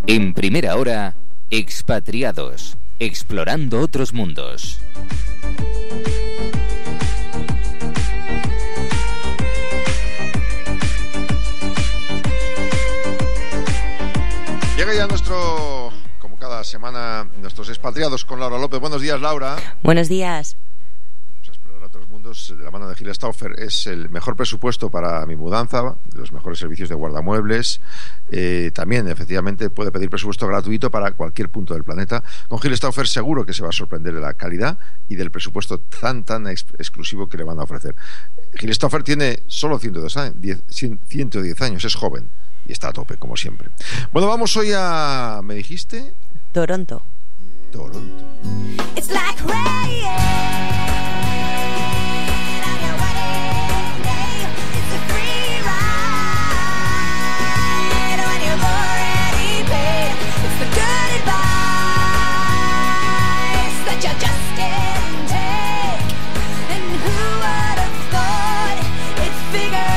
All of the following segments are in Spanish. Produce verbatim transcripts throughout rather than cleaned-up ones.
En Primera Hora, Expatriados, explorando otros mundos. Llega ya nuestro, como cada semana, nuestros expatriados con Laura López. Buenos días, Laura. Buenos días. Vamos a explorar otros mundos de la mano de Gil Stauffer. Es el mejor presupuesto para mi mudanza, los mejores servicios de guardamuebles. Eh, también, efectivamente, puede pedir presupuesto gratuito para cualquier punto del planeta. Con Gil Stauffer seguro que se va a sorprender de la calidad y del presupuesto tan, tan ex- exclusivo que le van a ofrecer. Gil Stauffer tiene solo ciento diez años, es joven. Y está a tope, como siempre. Bueno, vamos hoy a... ¿Me dijiste? Toronto. Toronto. It's like rain on your wedding day. It's a free ride when you've already paid. It's the good advice that you just didn't take. And who would have thought it figures?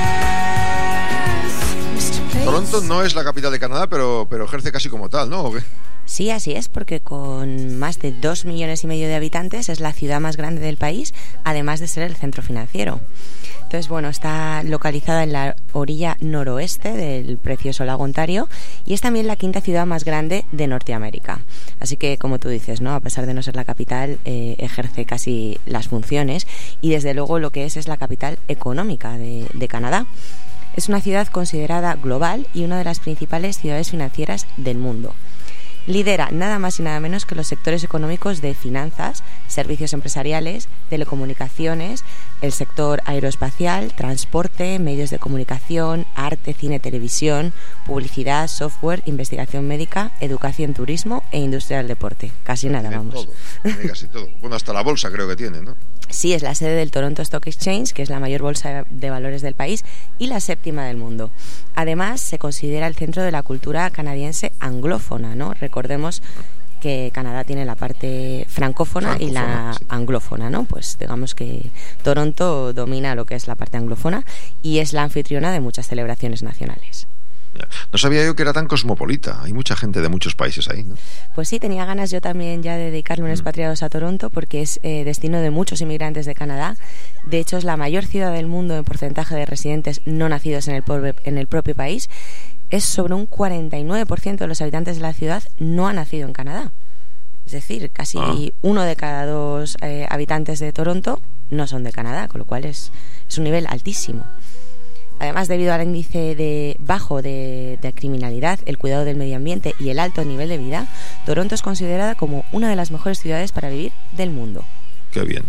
Toronto no es la capital de Canadá, pero, pero ejerce casi como tal, ¿no? ¿O qué? Sí, así es, porque con más de dos millones y medio de habitantes es la ciudad más grande del país, además de ser el centro financiero. Entonces, bueno, está localizada en la orilla noroeste del precioso lago Ontario y es también la quinta ciudad más grande de Norteamérica. Así que, como tú dices, ¿no? A pesar de no ser la capital, eh, ejerce casi las funciones y, desde luego, lo que es es la capital económica de, de Canadá. Es una ciudad considerada global y una de las principales ciudades financieras del mundo. Lidera nada más y nada menos que los sectores económicos de finanzas, servicios empresariales, telecomunicaciones, el sector aeroespacial, transporte, medios de comunicación, arte, cine, televisión, publicidad, software, investigación médica, educación, turismo e industria del deporte. Casi nada, Tiene vamos. todo, tiene casi todo. Bueno, hasta la bolsa creo que tiene, ¿no? Sí, es la sede del Toronto Stock Exchange, que es la mayor bolsa de valores del país y la séptima del mundo. Además, se considera el centro de la cultura canadiense anglófona, ¿no? Recordemos que Canadá tiene la parte francófona, francófona y la sí. anglófona, ¿no? Pues digamos que Toronto domina lo que es la parte anglófona y es la anfitriona de muchas celebraciones nacionales. No sabía yo que era tan cosmopolita. Hay mucha gente de muchos países ahí, ¿no? Pues sí, tenía ganas yo también ya de dedicarle un Mm. expatriados a Toronto porque es eh, destino de muchos inmigrantes de Canadá. De hecho, es la mayor ciudad del mundo en porcentaje de residentes no nacidos en el, por- en el propio país. Es sobre un cuarenta y nueve por ciento de los habitantes de la ciudad no ha nacido en Canadá. Es decir, casi Ah. uno de cada dos eh, habitantes de Toronto no son de Canadá, con lo cual es, es un nivel altísimo. Además, debido al índice de bajo de, de criminalidad, el cuidado del medio ambiente y el alto nivel de vida, Toronto es considerada como una de las mejores ciudades para vivir del mundo. Qué bien.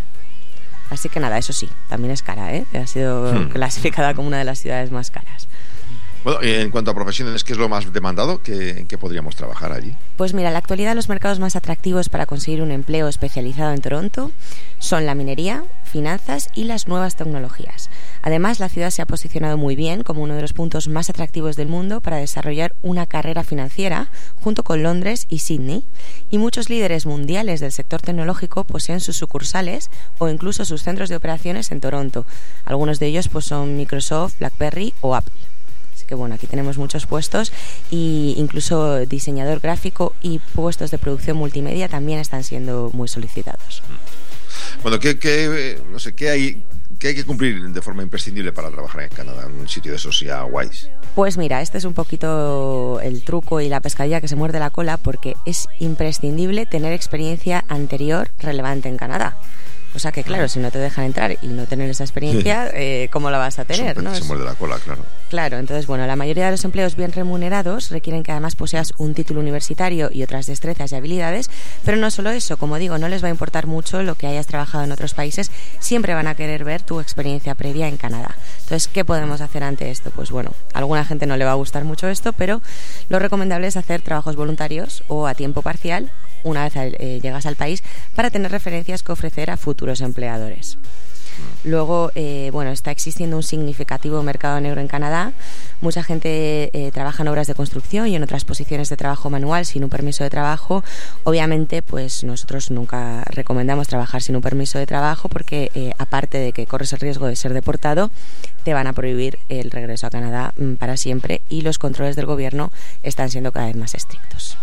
Así que nada, eso sí, también es cara, ¿eh? Ha sido Hmm. clasificada como una de las ciudades más caras. Bueno, y en cuanto a profesiones, ¿qué es lo más demandado? ¿Qué, ¿En qué podríamos trabajar allí? Pues mira, en la actualidad los mercados más atractivos para conseguir un empleo especializado en Toronto son la minería, finanzas y las nuevas tecnologías. Además, la ciudad se ha posicionado muy bien como uno de los puntos más atractivos del mundo para desarrollar una carrera financiera, junto con Londres y Sydney. Y muchos líderes mundiales del sector tecnológico poseen sus sucursales o incluso sus centros de operaciones en Toronto. Algunos de ellos pues son Microsoft, BlackBerry o Apple. Así que bueno, aquí tenemos muchos puestos y incluso diseñador gráfico y puestos de producción multimedia también están siendo muy solicitados. Bueno, ¿qué, qué, no sé, ¿qué hay, qué hay que cumplir de forma imprescindible para trabajar en Canadá, en un sitio de esos ya guays? Pues mira, este es un poquito el truco y la pescadilla que se muerde la cola porque es imprescindible tener experiencia anterior relevante en Canadá. O sea que, claro, si no te dejan entrar y no tener esa experiencia, eh, ¿cómo la vas a tener? ¿no? Se muerde la cola, claro. Claro, entonces, bueno, la mayoría de los empleos bien remunerados requieren que además poseas un título universitario y otras destrezas y habilidades, pero no solo eso, como digo, no les va a importar mucho lo que hayas trabajado en otros países, siempre van a querer ver tu experiencia previa en Canadá. Entonces, ¿qué podemos hacer ante esto? Pues bueno, a alguna gente no le va a gustar mucho esto, pero lo recomendable es hacer trabajos voluntarios o a tiempo parcial una vez eh, llegas al país para tener referencias que ofrecer a futuros empleadores. Luego, eh, bueno, está existiendo un significativo mercado negro en Canadá. Mucha gente eh, trabaja en obras de construcción y en otras posiciones de trabajo manual sin un permiso de trabajo. Obviamente, pues nosotros nunca recomendamos trabajar sin un permiso de trabajo porque, eh, aparte de que corres el riesgo de ser deportado, te van a prohibir el regreso a Canadá mm, para siempre, y los controles del gobierno están siendo cada vez más estrictos.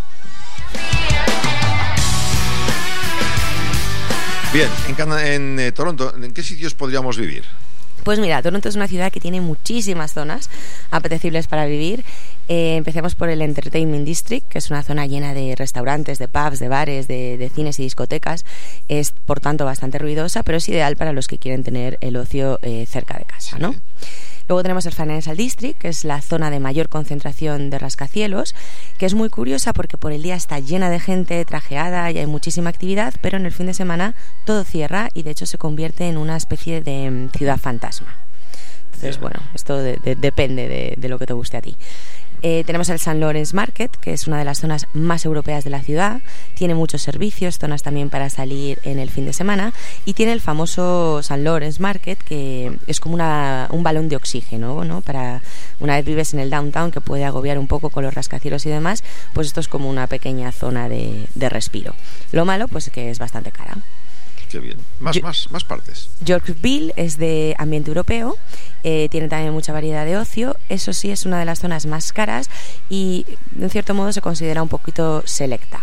Bien, en, Cana- en eh, Toronto, ¿en qué sitios podríamos vivir? Pues mira, Toronto es una ciudad que tiene muchísimas zonas apetecibles para vivir. Eh, empecemos por el Entertainment District, que es una zona llena de restaurantes, de pubs, de bares, de, de cines y discotecas. Es, por tanto, bastante ruidosa, pero es ideal para los que quieren tener el ocio eh, cerca de casa, ¿no? Luego tenemos el Financial District, que es la zona de mayor concentración de rascacielos, que es muy curiosa porque por el día está llena de gente trajeada y hay muchísima actividad, pero en el fin de semana todo cierra y de hecho se convierte en una especie de um, ciudad fantasma. Entonces, bueno, esto de, de, depende de, de lo que te guste a ti. Eh, tenemos el Saint Lawrence Market, que es una de las zonas más europeas de la ciudad. Tiene muchos servicios, zonas también para salir en el fin de semana. Y tiene el famoso Saint Lawrence Market, que es como una, un balón de oxígeno, ¿no? Para una vez vives en el downtown, que puede agobiar un poco con los rascacielos y demás, pues esto es como una pequeña zona de, de respiro. Lo malo, pues que es bastante cara. Qué bien. Más, Yo- más, más partes. Yorkville es de ambiente europeo, eh, tiene también mucha variedad de ocio. Eso sí, es una de las zonas más caras y en cierto modo se considera un poquito selecta.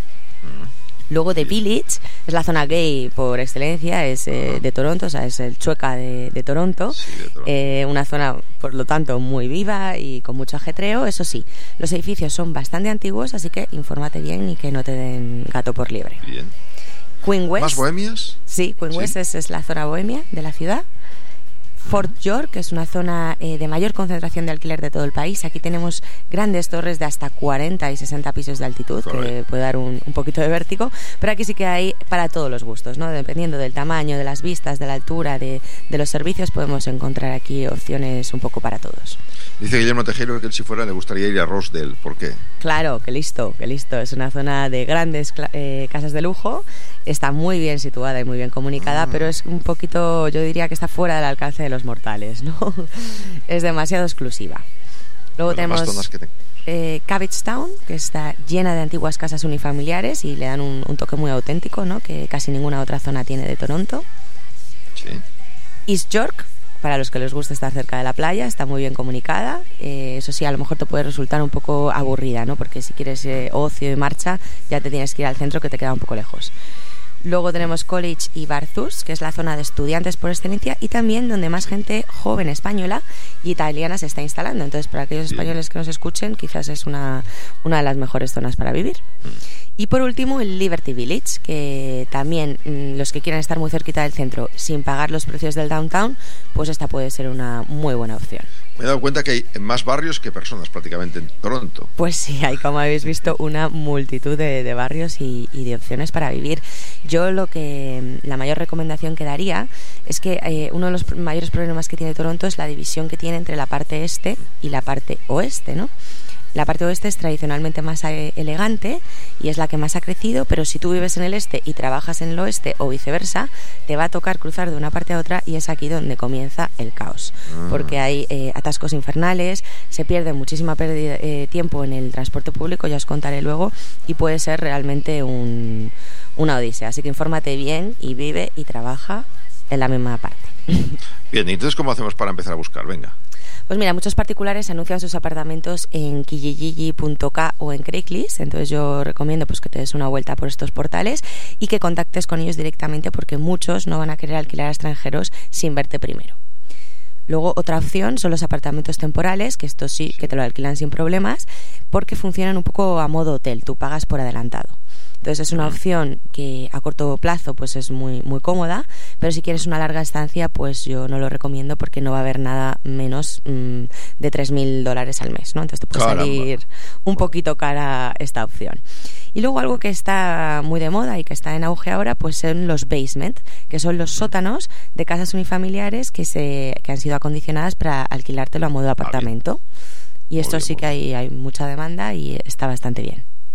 Luego The Village es la zona gay por excelencia, es eh, de Toronto, o sea, es el Chueca de, de Toronto. Sí, de Toronto. Eh, una zona, por lo tanto, muy viva y con mucho ajetreo. Eso sí, los edificios son bastante antiguos, así que infórmate bien y que no te den gato por liebre. Bien. Queen West. ¿Más bohemias? Sí, Queen Sí. West es, es la zona bohemia de la ciudad. Fort York, que es una zona eh, de mayor concentración de alquiler de todo el país. Aquí tenemos grandes torres de hasta cuarenta y sesenta pisos de altitud, que Correcto. puede dar un, un poquito de vértigo, pero aquí sí que hay para todos los gustos, ¿no? Dependiendo del tamaño, de las vistas, de la altura, de, de los servicios, podemos encontrar aquí opciones un poco para todos. Dice Guillermo Tejero que él, si fuera, le gustaría ir a Rosedale. ¿Por qué? Claro, que listo, que listo. Es una zona de grandes cla- eh, casas de lujo. Está muy bien situada y muy bien comunicada, Mm. pero es un poquito, yo diría que está fuera del alcance de los mortales, ¿no? Es demasiado exclusiva. Luego Bueno, más tenemos zonas que te- eh, Cabbagetown, que está llena de antiguas casas unifamiliares y le dan un, un toque muy auténtico, ¿no? Que casi ninguna otra zona tiene de Toronto. Sí. East York, para los que les gusta estar cerca de la playa, está muy bien comunicada. Eh, eso sí, a lo mejor te puede resultar un poco aburrida, ¿no? Porque si quieres eh, ocio y marcha, ya te tienes que ir al centro, que te queda un poco lejos. Luego tenemos College y Bathurst, que es la zona de estudiantes por excelencia y también donde más gente joven española y italiana se está instalando. Entonces, para aquellos Bien. españoles que nos escuchen, quizás es una, una de las mejores zonas para vivir. Y por último, el Liberty Village, que también mm, los que quieran estar muy cerquita del centro sin pagar los precios del downtown, pues esta puede ser una muy buena opción. Me he dado cuenta que hay más barrios que personas prácticamente en Toronto. Pues sí, hay, como habéis visto, una multitud de, de barrios y, y de opciones para vivir. Yo lo que la mayor recomendación que daría es que eh, uno de los pr- mayores problemas que tiene Toronto es la división que tiene entre la parte este y la parte oeste, ¿no? La parte oeste es tradicionalmente más eh, elegante y es la que más ha crecido, pero si tú vives en el este y trabajas en el oeste o viceversa, te va a tocar cruzar de una parte a otra y es aquí donde comienza el caos. Ah. Porque hay eh, atascos infernales, se pierde muchísima pérdida, eh, tiempo en el transporte público, ya os contaré luego, y puede ser realmente un, una odisea. Así que infórmate bien y vive y trabaja en la misma parte. Bien, ¿y entonces cómo hacemos para empezar a buscar? Venga. Pues mira, muchos particulares anuncian sus apartamentos en kijiji punto ca o en Craigslist, entonces yo recomiendo pues que te des una vuelta por estos portales y que contactes con ellos directamente porque muchos no van a querer alquilar a extranjeros sin verte primero. Luego otra opción son los apartamentos temporales, que estos sí que te lo alquilan sin problemas porque funcionan un poco a modo hotel, tú pagas por adelantado. Entonces es una opción que a corto plazo pues es muy muy cómoda, pero si quieres una larga estancia pues yo no lo recomiendo porque no va a haber nada menos mmm, de tres mil dólares al mes, ¿no? Entonces te puede Caramba. salir un poquito cara esta opción. Y luego algo que está muy de moda y que está en auge ahora pues son los basement, que son los sótanos de casas unifamiliares que se que han sido acondicionadas para alquilártelo a modo de apartamento. Y esto Muy bien, sí muy que hay, hay mucha demanda y está bastante bien.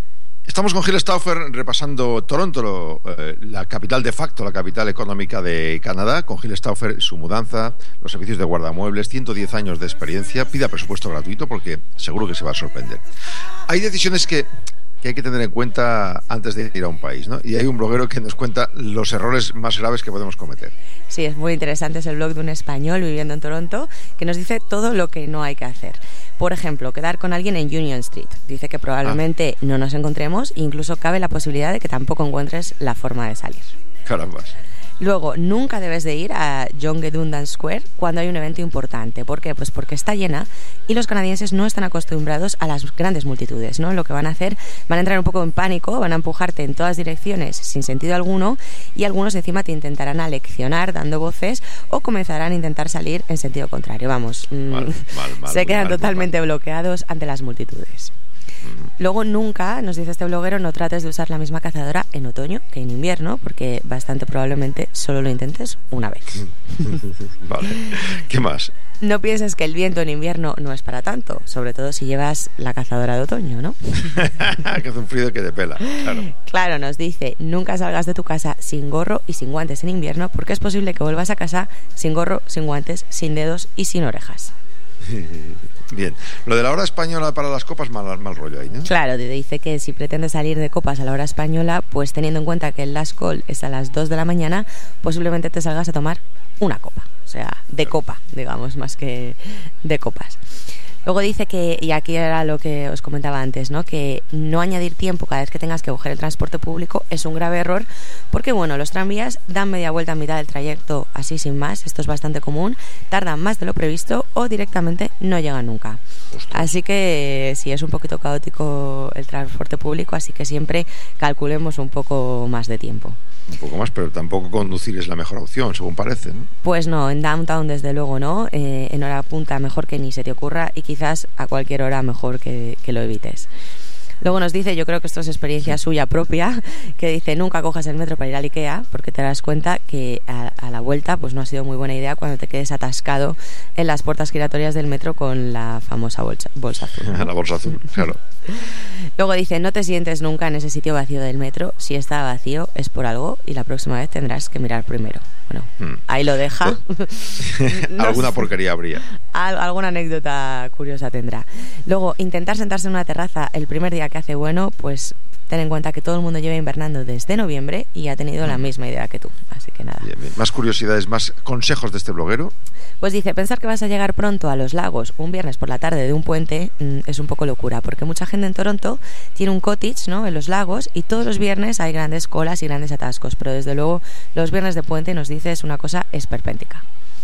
Estamos con Gil Stauffer repasando Toronto, lo, eh, la capital de facto, la capital económica de Canadá. Con Gil Stauffer, su mudanza, los servicios de guardamuebles, ciento diez años de experiencia. Pida presupuesto gratuito porque seguro que se va a sorprender. Hay decisiones que, que hay que tener en cuenta antes de ir a un país, ¿no? Y hay un bloguero que nos cuenta los errores más graves que podemos cometer. Sí, es muy interesante. Es el blog de un español viviendo en Toronto que nos dice todo lo que no hay que hacer. Por ejemplo, quedar con alguien en Union Street. Dice que probablemente ah. no nos encontremos e incluso cabe la posibilidad de que tampoco encuentres la forma de salir. Carambas. Luego, nunca debes de ir a Yonge Dundas Square cuando hay un evento importante. ¿Por qué? Pues porque está llena y los canadienses no están acostumbrados a las grandes multitudes, ¿no? Lo que van a hacer, van a entrar un poco en pánico, van a empujarte en todas direcciones sin sentido alguno y algunos encima te intentarán aleccionar dando voces o comenzarán a intentar salir en sentido contrario. Vamos, mal, mal, mal, se quedan mal, totalmente mal. bloqueados ante las multitudes. Luego nunca, nos dice este bloguero, no trates de usar la misma cazadora en otoño que en invierno, porque bastante probablemente solo lo intentes una vez. Vale. ¿Qué más? No pienses que el viento en invierno no es para tanto, sobre todo si llevas la cazadora de otoño, ¿no? Que hace un frío que te pela, claro. Claro, nos dice, nunca salgas de tu casa sin gorro y sin guantes en invierno, porque es posible que vuelvas a casa sin gorro, sin guantes, sin dedos y sin orejas. Bien, lo de la hora española para las copas, mal, mal rollo ahí, ¿no? Claro, te dice que si pretendes salir de copas a la hora española, pues teniendo en cuenta que el last call es a las dos de la mañana, posiblemente te salgas a tomar una copa, o sea, de copa, digamos, más que de copas. Luego dice que, y aquí era lo que os comentaba antes, ¿no? Que no añadir tiempo cada vez que tengas que coger el transporte público es un grave error porque, bueno, los tranvías dan media vuelta a mitad del trayecto así sin más, esto es bastante común, tardan más de lo previsto o directamente no llegan nunca. Ostras. Así que sí, es un poquito caótico el transporte público, así que siempre calculemos un poco más de tiempo. Un poco más, pero tampoco conducir es la mejor opción, según parece, ¿no? Pues no, en downtown desde luego no, eh, en hora punta mejor que ni se te ocurra y quizás a cualquier hora mejor que, que lo evites. Luego nos dice, yo creo que esto es experiencia suya propia, que dice, nunca cojas el metro para ir al IKEA porque te das cuenta que a, a la vuelta pues no ha sido muy buena idea cuando te quedes atascado en las puertas giratorias del metro con la famosa bolsa, bolsa azul, ¿no? La bolsa azul, claro. Luego dice, no te sientes nunca en ese sitio vacío del metro, si está vacío es por algo y la próxima vez tendrás que mirar primero. Bueno, hmm. ahí lo deja. No alguna sé. porquería habría. Al, alguna anécdota curiosa tendrá. Luego, intentar sentarse en una terraza el primer día que hace bueno, pues ten en cuenta que todo el mundo lleva invernando desde noviembre y ha tenido la misma idea que tú. Así que nada. Bien, bien. Más curiosidades, más consejos de este bloguero. Pues dice, pensar que vas a llegar pronto a los lagos un viernes por la tarde de un puente mmm, es un poco locura, porque mucha gente en Toronto tiene un cottage, ¿no?, en los lagos y todos los viernes hay grandes colas y grandes atascos, pero desde luego los viernes de puente, nos dice, es una cosa esperpéntica.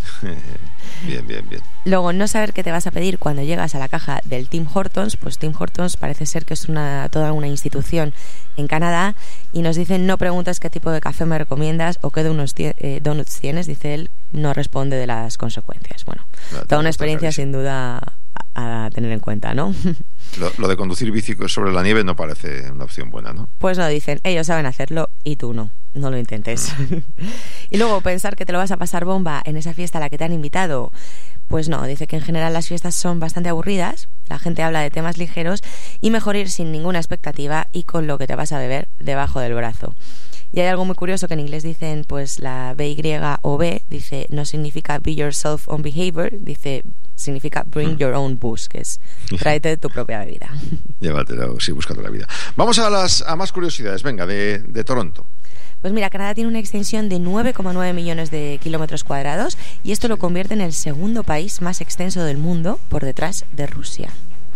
Bien, bien, bien. Luego, no saber qué te vas a pedir cuando llegas a la caja del Tim Hortons, pues Tim Hortons parece ser que es una toda una institución en Canadá y nos dicen, no preguntes qué tipo de café me recomiendas o qué de unos eh, donuts tienes, dice él, no responde de las consecuencias. Bueno, no, toda una experiencia sin duda a, a tener en cuenta, ¿no? Lo, lo de conducir bici sobre la nieve no parece una opción buena, ¿no? Pues no, dicen, ellos saben hacerlo y tú no. No lo intentes. Mm. Y luego pensar que te lo vas a pasar bomba en esa fiesta a la que te han invitado. Pues no, dice que en general las fiestas son bastante aburridas, la gente habla de temas ligeros y mejor ir sin ninguna expectativa y con lo que te vas a beber debajo del brazo. Y hay algo muy curioso que en inglés dicen, pues la B Y o B, dice, no significa be yourself on behavior, dice, significa bring your own booze, que es tráete tu propia bebida. Llévatelo, sí, búscate la vida. Vamos a las a más curiosidades, venga, de, de Toronto. Pues mira, Canadá tiene una extensión de nueve coma nueve millones de kilómetros cuadrados y esto lo convierte en el segundo país más extenso del mundo por detrás de Rusia.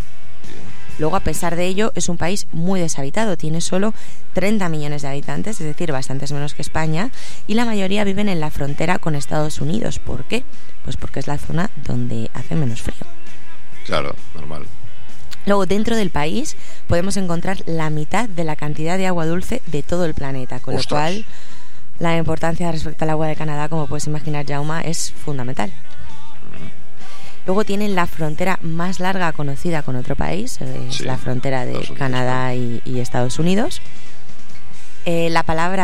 Luego, a pesar de ello, es un país muy deshabitado, tiene solo treinta millones de habitantes, es decir, bastantes menos que España, y la mayoría viven en la frontera con Estados Unidos. ¿Por qué? Pues porque es la zona donde hace menos frío. Claro, normal. Luego, dentro del país podemos encontrar la mitad de la cantidad de agua dulce de todo el planeta, con ¡Ostras! Lo cual la importancia respecto al agua de Canadá, como puedes imaginar, Jaume, es fundamental. Luego tienen la frontera más larga conocida con otro país, es sí, la frontera de Canadá y, y Estados Unidos. Eh, la palabra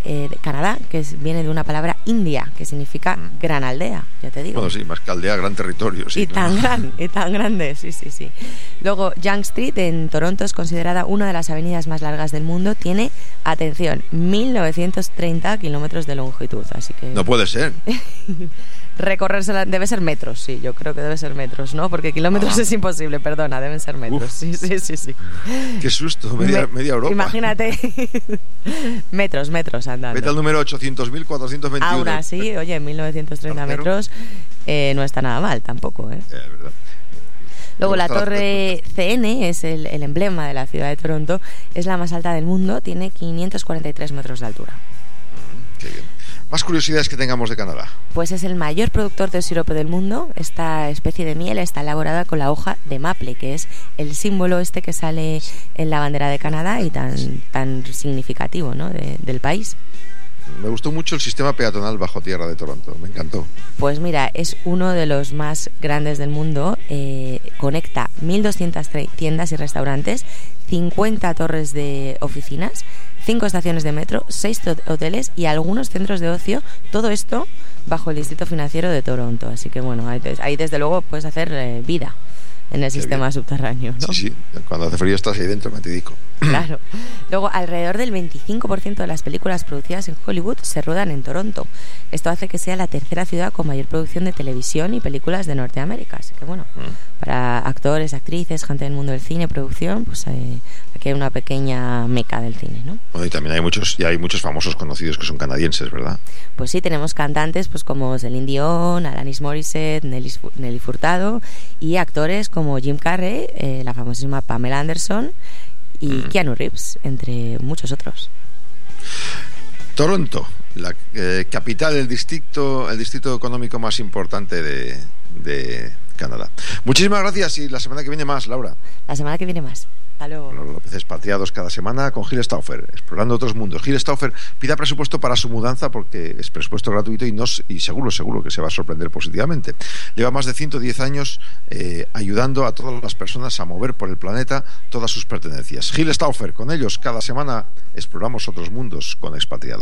eh, de Canadá, que es, viene de una palabra india, que significa mm. gran aldea, ya te digo. Bueno, sí, más que aldea, gran territorio. Sí, y claro. tan gran, y tan grande, sí, sí, sí. Luego, Yonge Street en Toronto es considerada una de las avenidas más largas del mundo. Tiene, atención, mil novecientos treinta kilómetros de longitud, así que... No puede ser. Recorrérsela debe ser metros, sí, yo creo que debe ser metros, ¿no? Porque kilómetros ah. es imposible, perdona, deben ser metros. Uf. Sí, sí, sí, sí. Qué susto, media, Me, media Europa. Imagínate, metros, metros andando. Vete al número ochocientos mil cuatrocientos veintiuno. Aún así, oye, mil novecientos treinta metros eh, no está nada mal tampoco, ¿eh? Es verdad. Luego la torre C N es el, el emblema de la ciudad de Toronto, es la más alta del mundo, tiene quinientos cuarenta y tres metros de altura. Mm, qué bien. Más curiosidades que tengamos de Canadá. Pues es el mayor productor de sirope del mundo. Esta especie de miel está elaborada con la hoja de maple, que es el símbolo este que sale en la bandera de Canadá y tan, tan significativo, ¿no? de, del país. Me gustó mucho el sistema peatonal bajo tierra de Toronto, me encantó. Pues mira, es uno de los más grandes del mundo. Eh, conecta mil doscientas tiendas y restaurantes, cincuenta torres de oficinas, cinco estaciones de metro, seis hoteles y algunos centros de ocio. Todo esto bajo el distrito financiero de Toronto. Así que bueno, ahí, ahí desde luego puedes hacer eh, vida en el Qué sistema bien. subterráneo, ¿no? Sí, sí, cuando hace frío estás ahí dentro, metidico. Claro. Luego, alrededor del veinticinco por ciento de las películas producidas en Hollywood se ruedan en Toronto. Esto hace que sea la tercera ciudad con mayor producción de televisión y películas de Norteamérica. Así que bueno, mm. para actores, actrices, gente del mundo del cine, producción, pues eh, aquí hay una pequeña meca del cine, ¿no? Bueno, y también hay muchos, y hay muchos famosos conocidos que son canadienses, ¿verdad? Pues sí, tenemos cantantes pues como Celine Dion, Alanis Morissette, Nelly, Nelly Furtado, y actores como Jim Carrey, eh, la famosísima Pamela Anderson y mm. Keanu Reeves, entre muchos otros. Toronto, la eh, capital del distrito, el distrito económico más importante de, de Canadá. Muchísimas gracias y la semana que viene más, Laura. La semana que viene más. Hasta luego. Los López Expatriados cada semana con Gil Stauffer, explorando otros mundos. Gil Stauffer pida presupuesto para su mudanza porque es presupuesto gratuito y, no, y seguro, seguro que se va a sorprender positivamente. Lleva más de ciento diez años eh, ayudando a todas las personas a mover por el planeta todas sus pertenencias. Gil Stauffer, con ellos cada semana exploramos otros mundos con expatriados.